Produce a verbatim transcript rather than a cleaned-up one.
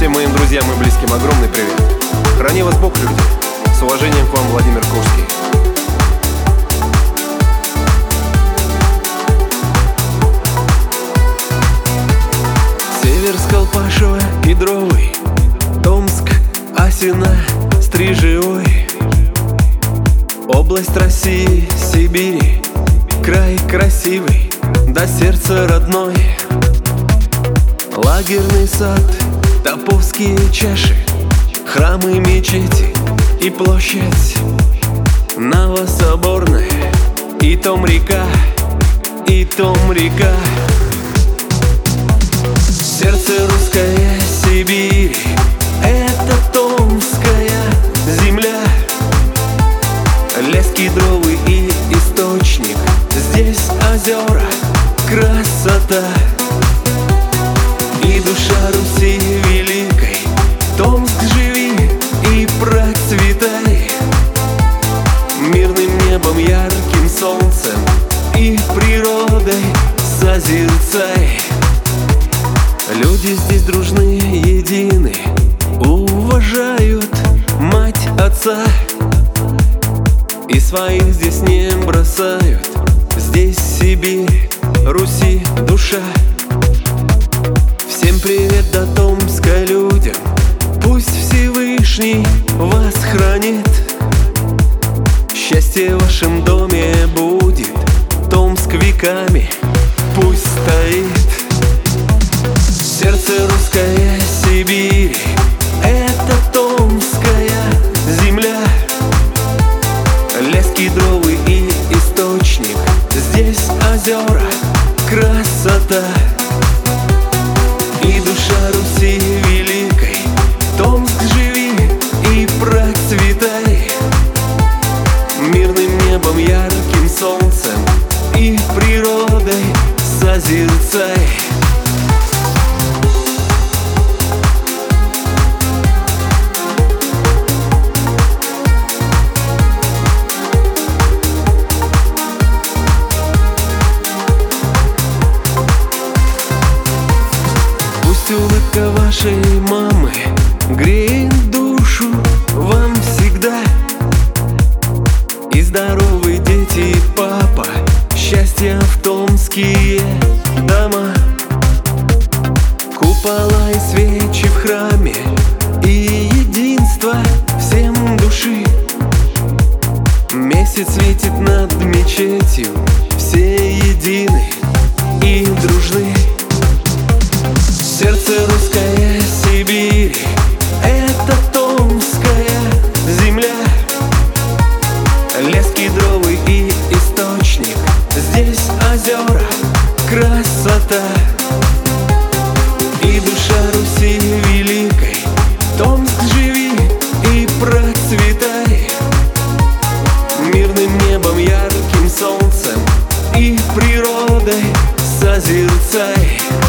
Всем моим друзьям и близким огромный привет. Храни вас Бог, люди. С уважением к вам, Владимир Курский. Северск, Колпашево, Кедровый, Томск, Асино, Стрижевой, область России, Сибири, край красивый, до сердца родной. Лагерный сад, Топовские чаши, храмы, мечети и площадь Новособорная, и том река, и том река. Сердце русская Сибирь, это томская земля. Лес кедровый и источник, здесь озера, красота. И душа Руси великой, Томск, живи и процветай. Мирным небом, ярким солнцем и природой созерцай. Люди здесь дружны, едины, уважают мать, отца, и своих здесь не бросают. Здесь Сибирь, Руси душа. Всем привет до Томска людям, пусть Всевышний вас хранит. Счастье в вашем доме будет, Томск веками пусть стоит. Сердце русская Сибирь, это томская земля. Лес кедровый и источник, здесь озера, красота. И душа Руси великой, Томск, живи и процветай. Мирным небом, ярким солнцем и природой созерцай. Улыбка вашей мамы греет душу вам всегда. И здоровые дети, папа, счастья в томские дома. Купола и свечи в храме, и единство всем души. Месяц светит над мечетью, все едины и дружны. Сердце русская Сибирь, это томская земля. Лес кедровый и источник, здесь озера, красота. И душа Руси великой, Томск, живи и процветай. Мирным небом, ярким солнцем и природой созерцай.